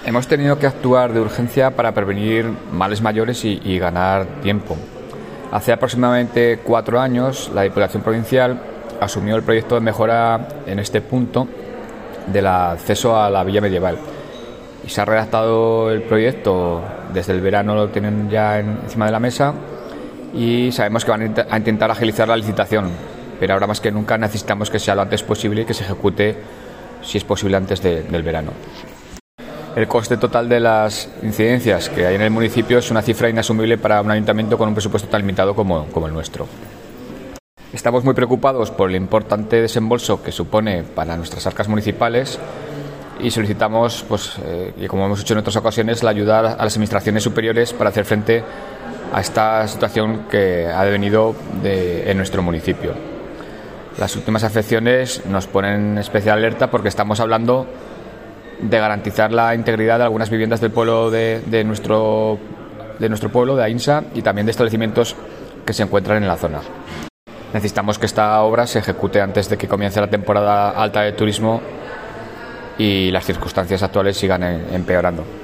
Hemos tenido que actuar de urgencia para prevenir males mayores y ganar tiempo. Hace aproximadamente 4 años, la Diputación Provincial asumió el proyecto de mejora en este punto del acceso a la villa medieval. Y se ha redactado el proyecto, desde el verano lo tienen ya encima de la mesa y sabemos que van a intentar agilizar la licitación, pero ahora más que nunca necesitamos que sea lo antes posible y que se ejecute, si es posible, antes del verano. El coste total de las incidencias que hay en el municipio es una cifra inasumible para un ayuntamiento con un presupuesto tan limitado como el nuestro. Estamos muy preocupados por el importante desembolso que supone para nuestras arcas municipales y solicitamos, y como hemos hecho en otras ocasiones, la ayuda a las administraciones superiores para hacer frente a esta situación que ha devenido en nuestro municipio. Las últimas afecciones nos ponen en especial alerta porque estamos hablando de garantizar la integridad de algunas viviendas del pueblo de nuestro pueblo, de Aínsa, y también de establecimientos que se encuentran en la zona. Necesitamos que esta obra se ejecute antes de que comience la temporada alta de turismo y las circunstancias actuales sigan empeorando.